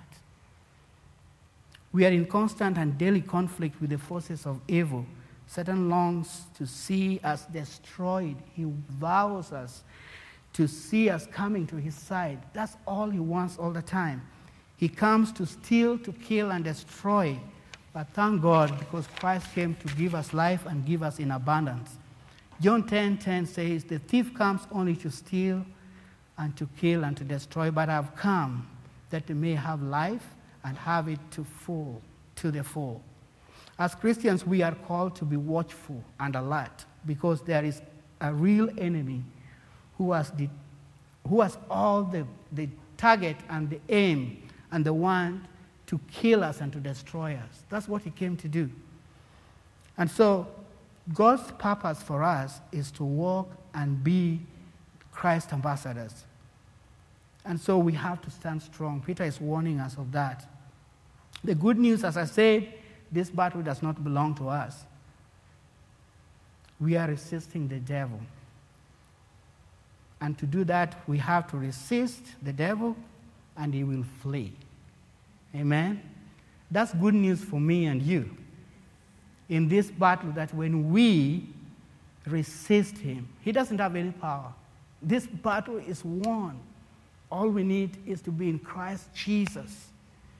S1: We are in constant and daily conflict with the forces of evil. Satan longs to see us destroyed. He vows us to see us coming to his side. That's all he wants all the time. He comes to steal, to kill, and destroy. But thank God, because Christ came to give us life and give us in abundance. John ten ten says, the thief comes only to steal and to kill and to destroy, but I've come that they may have life and have it to full, to the full. As Christians, we are called to be watchful and alert because there is a real enemy who has, the, who has all the, the target and the aim and the want to kill us and to destroy us. That's what he came to do. And so God's purpose for us is to walk and be Christ ambassadors. And so we have to stand strong. Peter is warning us of that. The good news, as I said, this battle does not belong to us. We are resisting the devil. And to do that, we have to resist the devil, and he will flee. Amen? That's good news for me and you. In this battle, that when we resist him, he doesn't have any power. This battle is won. All we need is to be in Christ Jesus.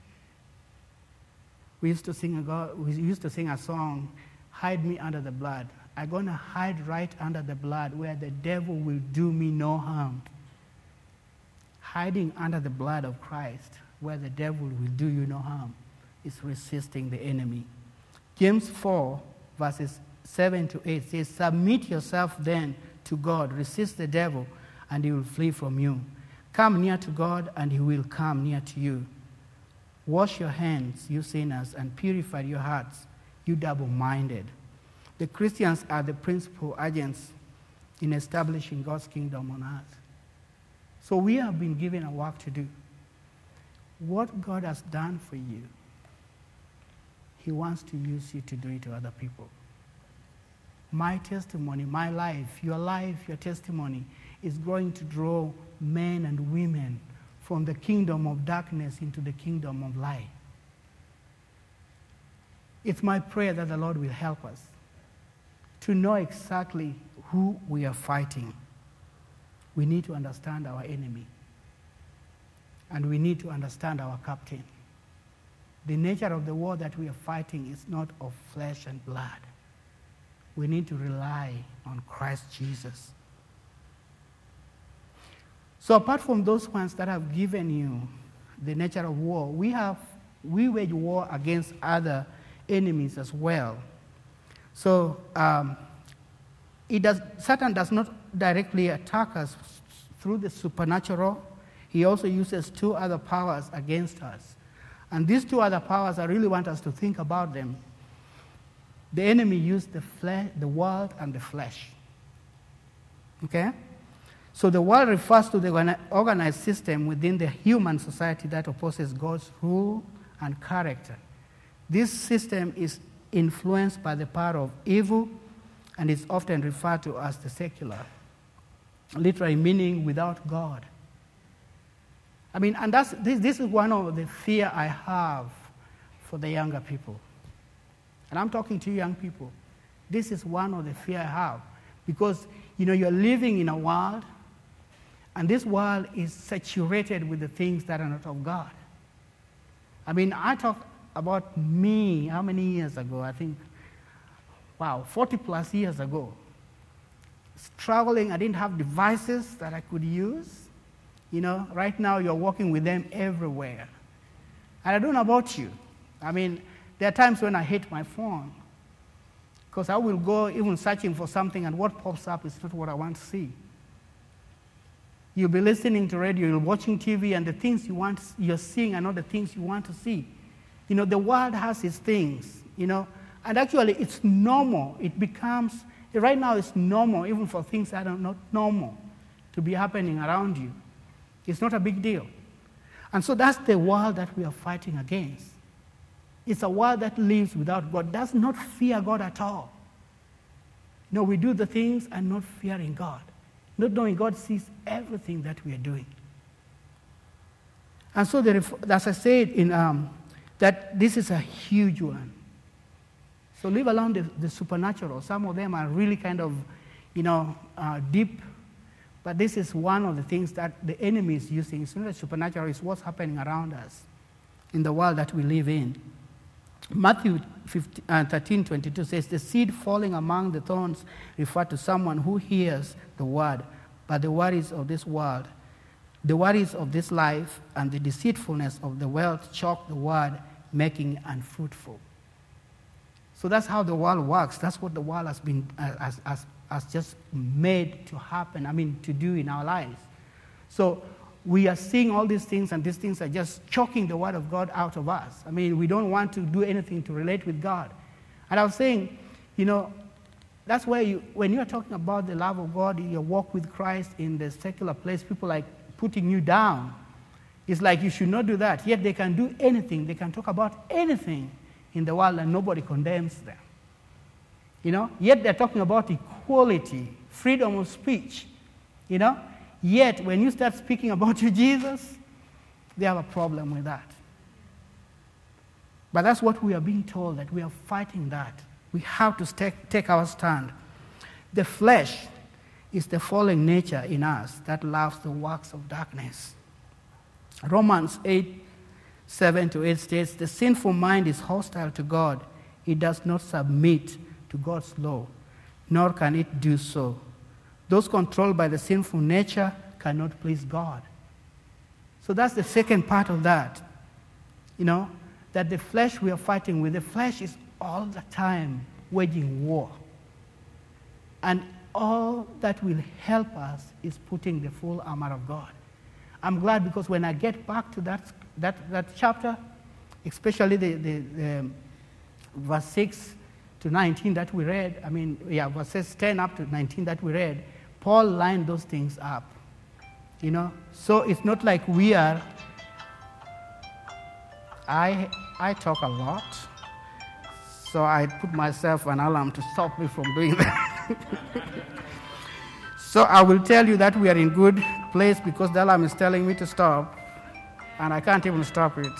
S1: We used to sing a God, we used to sing a song, "Hide me under the blood." I'm going to hide right under the blood where the devil will do me no harm. Hiding under the blood of Christ where the devil will do you no harm is resisting the enemy. James four, verses seven to eight says, submit yourself then to God, resist the devil, and he will flee from you. Come near to God, and he will come near to you. Wash your hands, you sinners, and purify your hearts, you double-minded. The Christians are the principal agents in establishing God's kingdom on earth. So we have been given a work to do. What God has done for you, he wants to use you to do it to other people. My testimony, my life, your life, your testimony is going to draw men and women from the kingdom of darkness into the kingdom of light. It's my prayer that the Lord will help us to know exactly who we are fighting. We need to understand our enemy. And we need to understand our captain. The nature of the war that we are fighting is not of flesh and blood. We need to rely on Christ Jesus. So apart from those ones that have given you the nature of war, we have we wage war against other enemies as well. So um, it does, Satan does not directly attack us through the supernatural. He also uses two other powers against us. And these two other powers, I really want us to think about them. The enemy used the flesh, the world and the flesh. Okay? So the world refers to the organized system within the human society that opposes God's rule and character. This system is influenced by the power of evil and is often referred to as the secular, literally meaning without God. I mean, and that's, this, this is one of the fear I have for the younger people. And I'm talking to young people. This is one of the fear I have. Because, you know, you're living in a world, and this world is saturated with the things that are not of God. I mean, I talk about me, how many years ago? I think, wow, forty plus years ago. Struggling, I didn't have devices that I could use. You know, right now you're walking with them everywhere. And I don't know about you. I mean, there are times when I hate my phone because I will go even searching for something and what pops up is not what I want to see. You'll be listening to radio, you're watching T V, and the things you want, you're seeing are not the things you want to see. You know, the world has its things, you know, and actually it's normal. It becomes, right now it's normal, even for things that are not normal, to be happening around you. It's not a big deal. And so that's the world that we are fighting against. It's a world that lives without God, does not fear God at all. No, we do the things and not fearing God, not knowing God sees everything that we are doing. And so, the, as I said, in, um, that this is a huge one. So leave alone the, the supernatural. Some of them are really kind of, you know, uh, deep. But this is one of the things that the enemy is using. It's not the supernatural, it's what's happening around us in the world that we live in. Matthew fifteen, uh, thirteen twenty-two says, the seed falling among the thorns refer to someone who hears the word, but the worries of this world, the worries of this life, and the deceitfulness of the wealth choke the word, making it unfruitful. So that's how the world works. That's what the world has been uh, has, has, has just made to happen, I mean, to do in our lives. So we are seeing all these things, and these things are just choking the word of God out of us. I mean, we don't want to do anything to relate with God. And I was saying, you know, that's where you, when you're talking about the love of God, your walk with Christ in the secular place, people like putting you down. It's like you should not do that. Yet they can do anything. They can talk about anything in the world and nobody condemns them. You know, yet they're talking about equality, freedom of speech, you know. Yet when you start speaking about you, Jesus, they have a problem with that. But that's what we are being told, that we are fighting that. We have to take, take our stand. The flesh is the fallen nature in us that loves the works of darkness. Romans eight, seven to eight states, the sinful mind is hostile to God. It does not submit to God's law, nor can it do so. Those controlled by the sinful nature cannot please God. So that's the second part of that. You know, that the flesh we are fighting with, the flesh is all the time waging war. And all that will help us is putting the full armor of God. I'm glad because when I get back to that, that, that chapter, especially the, the, the verse six to nineteen that we read, I mean, yeah, verses ten up to nineteen that we read, Paul lined those things up, you know. So it's not like we are, I, I talk a lot, so I put myself an alarm to stop me from doing that. So I will tell you that we are in good place because the alarm is telling me to stop, and I can't even stop it.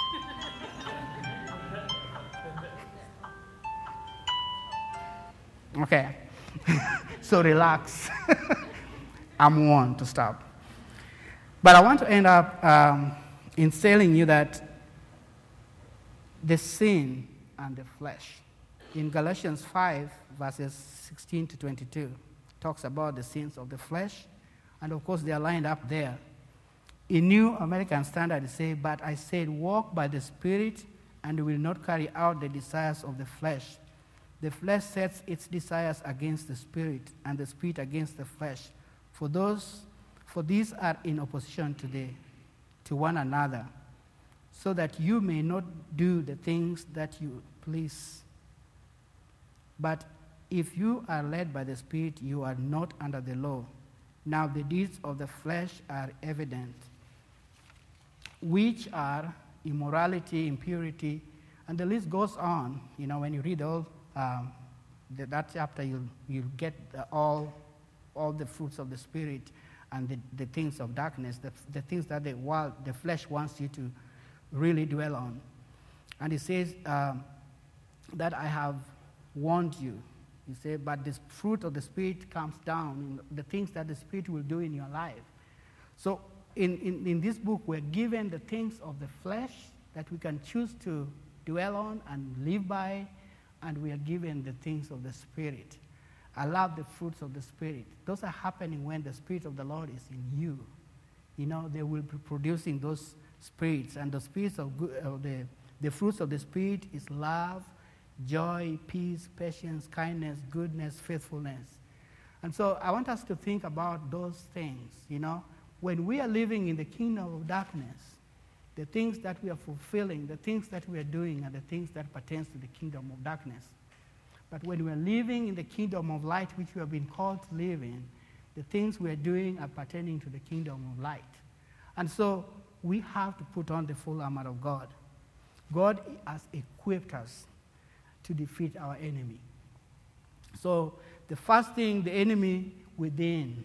S1: Okay. So relax. I'm one to stop. But I want to end up um, in telling you that the sin and the flesh. In Galatians five, verses sixteen to twenty-two, talks about the sins of the flesh. And of course, they are lined up there. In New American Standard, it says, but I said, walk by the Spirit, and you will not carry out the desires of the flesh. The flesh sets its desires against the Spirit, and the Spirit against the flesh. For those, for these are in opposition to, the, to one another, so that you may not do the things that you please. But if you are led by the Spirit, you are not under the law. Now the deeds of the flesh are evident, which are immorality, impurity, and the list goes on. You know, when you read all um, the, that chapter, you'll, you'll get the, all, all the fruits of the Spirit and the, the things of darkness, the, the things that the world, the flesh wants you to really dwell on. And it says um, that I have warned you. You say, but the fruit of the Spirit comes down, the things that the Spirit will do in your life. So in, in, in this book, we're given the things of the flesh that we can choose to dwell on and live by, and we are given the things of the Spirit. I love the fruits of the Spirit. Those are happening when the Spirit of the Lord is in you. You know, they will be producing those spirits, and the spirits of good, uh, the, the fruits of the Spirit is love, joy, peace, patience, kindness, goodness, faithfulness. And so I want us to think about those things, you know. When we are living in the kingdom of darkness, the things that we are fulfilling, the things that we are doing are the things that pertains to the kingdom of darkness. But when we are living in the kingdom of light, which we have been called to live in, the things we are doing are pertaining to the kingdom of light. And so we have to put on the full armor of God. God has equipped us to defeat our enemy. So the first thing, the enemy within,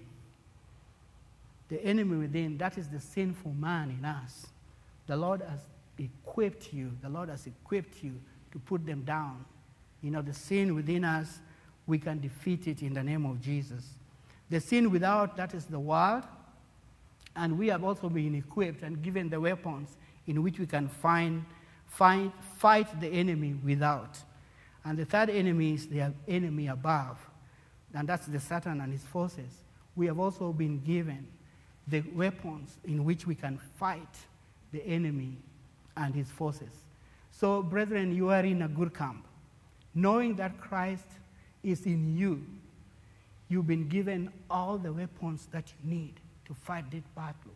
S1: the enemy within, that is the sinful man in us. The Lord has equipped you. The Lord has equipped you to put them down. You know, the sin within us, we can defeat it in the name of Jesus. The sin without, that is the world. And we have also been equipped and given the weapons in which we can find, find, fight the enemy without. And the third enemy is the enemy above. And that's the Satan and his forces. We have also been given the weapons in which we can fight the enemy and his forces. So, brethren, you are in a good camp. Knowing that Christ is in you, you've been given all the weapons that you need to fight this battle.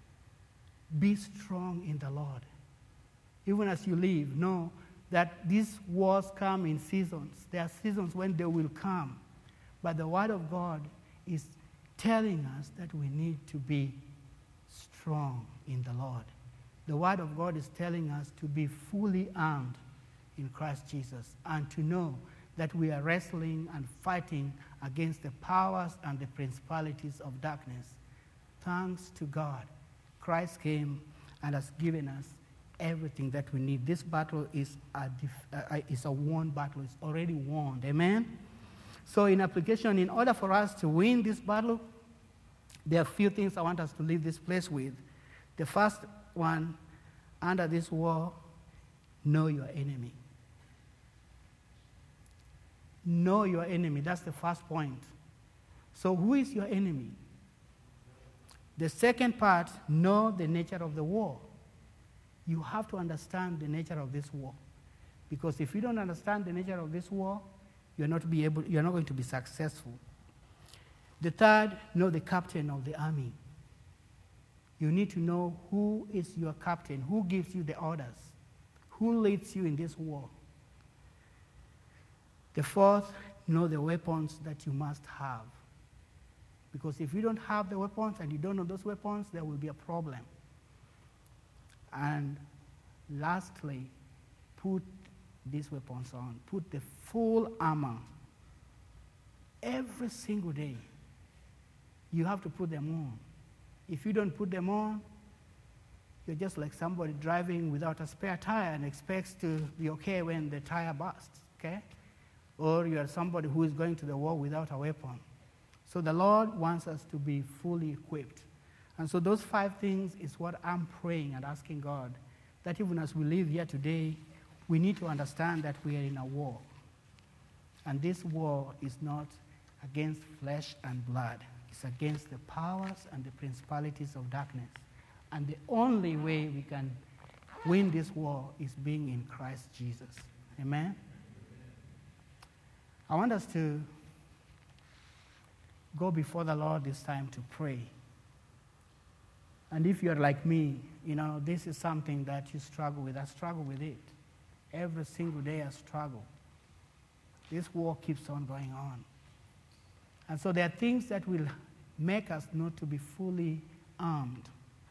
S1: Be strong in the Lord. Even as you live, know that these wars come in seasons. There are seasons when they will come. But the Word of God is telling us that we need to be strong in the Lord. The Word of God is telling us to be fully armed in Christ Jesus and to know that we are wrestling and fighting against the powers and the principalities of darkness. Thanks to God, Christ came and has given us everything that we need. This battle is a, def- uh, is a won battle. It's already won. Amen? So in application, in order for us to win this battle, there are a few things I want us to leave this place with. The first one, under this war, know your enemy. Know your enemy. That's the first point. So who is your enemy? The second part, know the nature of the war. You have to understand the nature of this war. Because if you don't understand the nature of this war, you're not, be able, you're not going to be successful. The third, know the captain of the army. You need to know who is your captain, who gives you the orders, who leads you in this war. The fourth, know the weapons that you must have. Because if you don't have the weapons and you don't know those weapons, there will be a problem. And lastly, put these weapons on. Put the full armor. Every single day, you have to put them on. If you don't put them on, you're just like somebody driving without a spare tire and expects to be okay when the tire bursts, okay? Or you're somebody who is going to the war without a weapon. So the Lord wants us to be fully equipped. And so those five things is what I'm praying and asking God, that even as we live here today, we need to understand that we are in a war. And this war is not against flesh and blood. It's against the powers and the principalities of darkness. And the only way we can win this war is being in Christ Jesus. Amen? I want us to go before the Lord this time to pray. And if you're like me, you know, this is something that you struggle with. I struggle with it. Every single day I struggle. This war keeps on going on. And so there are things that will make us not to be fully armed.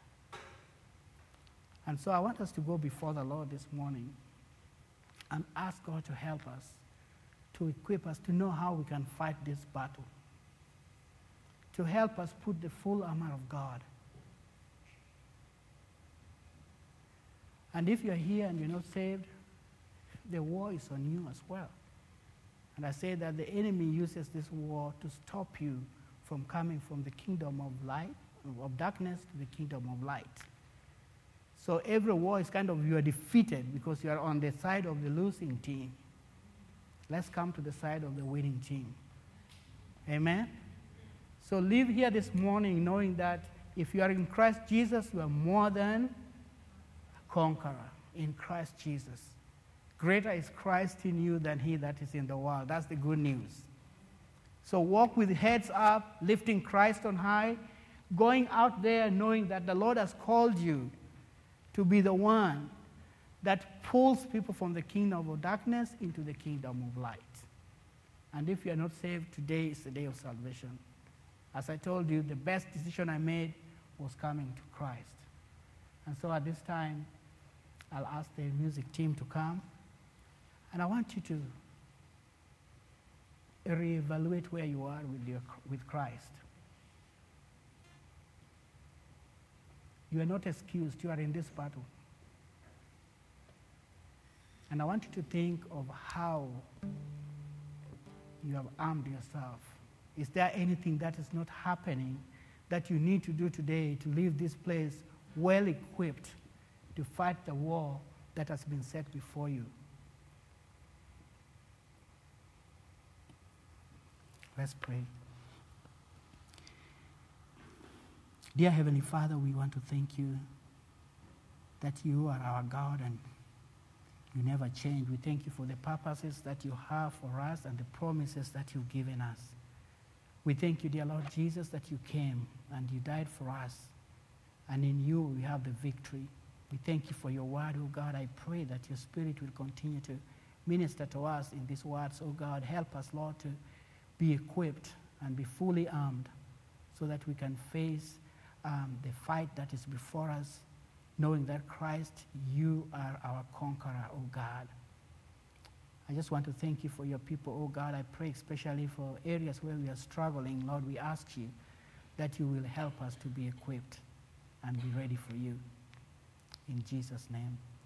S1: And so I want us to go before the Lord this morning and ask God to help us, to equip us, to know how we can fight this battle, to help us put the full armor of God. And if you're here and you're not saved, the war is on you as well. And I say that the enemy uses this war to stop you from coming from the kingdom of light, of darkness to the kingdom of light. So every war is kind of, you are defeated because you are on the side of the losing team. Let's come to the side of the winning team. Amen? So live here this morning knowing that if you are in Christ Jesus, you are more than a conqueror in Christ Jesus. Greater is Christ in you than he that is in the world. That's the good news. So walk with heads up, lifting Christ on high, going out there knowing that the Lord has called you to be the one that pulls people from the kingdom of darkness into the kingdom of light. And if you are not saved, today is the day of salvation. As I told you, the best decision I made was coming to Christ. And so at this time, I'll ask the music team to come. And I want you to reevaluate where you are with, your, with Christ. You are not excused. You are in this battle. And I want you to think of how you have armed yourself. Is there anything that is not happening that you need to do today to leave this place well equipped to fight the war that has been set before you? Let's pray. Dear Heavenly Father, we want to thank you that you are our God and you never change. We thank you for the purposes that you have for us and the promises that you've given us. We thank you, dear Lord Jesus, that you came and you died for us. And in you we have the victory. We thank you for your word, oh God. I pray that your Spirit will continue to minister to us in these words, oh God. Help us, Lord, to be equipped and be fully armed so that we can face um, the fight that is before us, knowing that Christ, you are our conqueror, oh God. I just want to thank you for your people, oh God. I pray especially for areas where we are struggling. Lord, we ask you that you will help us to be equipped and be ready for you. In Jesus' name.